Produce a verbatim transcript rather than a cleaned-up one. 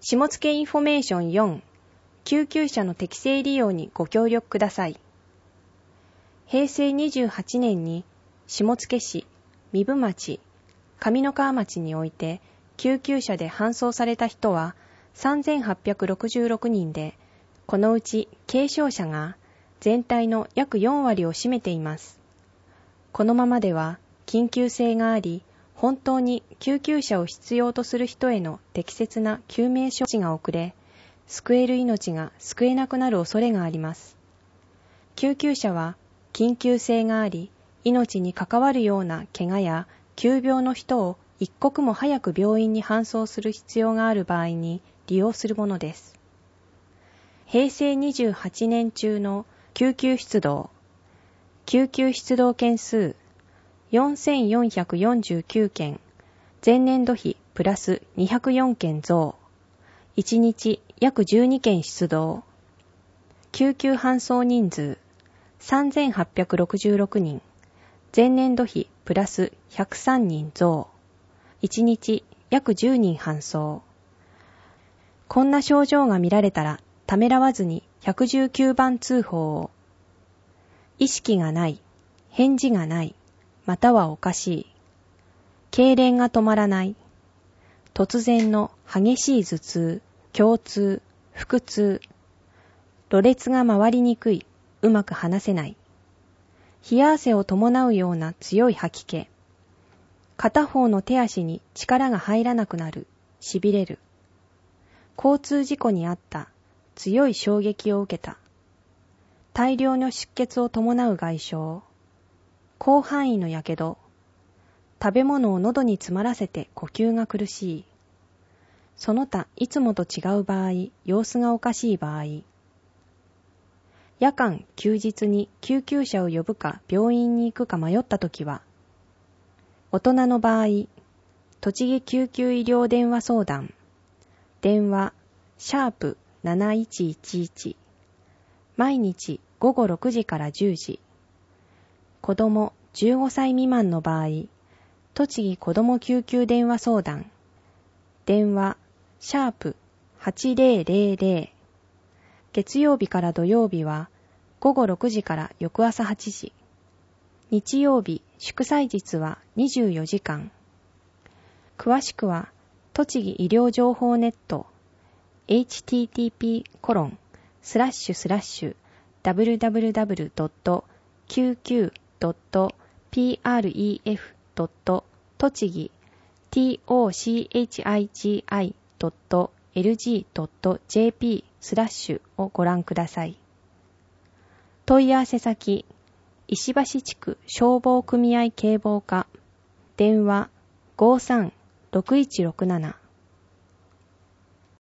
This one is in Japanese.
下野インフォメーションよん、救急車の適正利用にご協力ください。平成にじゅうはちねんに下野市、壬生町、上三川町において救急車で搬送された人はさんぜんはっぴゃくろくじゅうろくにんで、このうち軽症者が全体の約よんわりを占めています。このままでは緊急性があり、本当に救急車を必要とする人への適切な救命処置が遅れ、救える命が救えなくなる恐れがあります。救急車は緊急性があり、命に関わるような怪我や急病の人を一刻も早く病院に搬送する必要がある場合に利用するものです。平成にじゅうはちねん中の救急出動、救急出動件数よんせんよんひゃくよんじゅうきゅうけん、前年度比プラスにひゃくよんけん増、いちにち約じゅうにけん出動、救急搬送人数さんぜんはっぴゃくろくじゅうろくにん、前年度比プラスひゃくさんにん増、いちにち約じゅうにん搬送。こんな症状が見られたらためらわずにいちいちきゅうばん通報を。意識がない、返事がない、またはおかしい。痙攣が止まらない。突然の激しい頭痛、胸痛、腹痛。ろれつが回りにくい、うまく話せない。冷や汗を伴うような強い吐き気。片方の手足に力が入らなくなる、痺れる。交通事故にあった、強い衝撃を受けた。大量の出血を伴う外傷。広範囲のやけど。食べ物を喉に詰まらせて呼吸が苦しい。その他いつもと違う場合、様子がおかしい場合。夜間、休日に救急車を呼ぶか病院に行くか迷ったときは、大人の場合、栃木救急医療電話相談、電話、シャープなないちいちいち、毎日ごごろくじからじゅうじ、子供じゅうごさい未満の場合、栃木子ども救急電話相談、電話、シャープはちぜろぜろぜろ、月曜日から土曜日はごごろくじから翌朝はちじ、日曜日、祝祭日はにじゅうよじかん。詳しくは、栃木医療情報ネット エイチティーティーピーコロンスラッシュスラッシュダブリューダブリューダブリュードットきゅうきゅうドットピーアールイーエフドットとちぎトチギドットエルジードットジェーピースラッシュをご覧ください。問い合わせ先、石橋地区消防組合警防課、電話ごーさんろくいちろくなな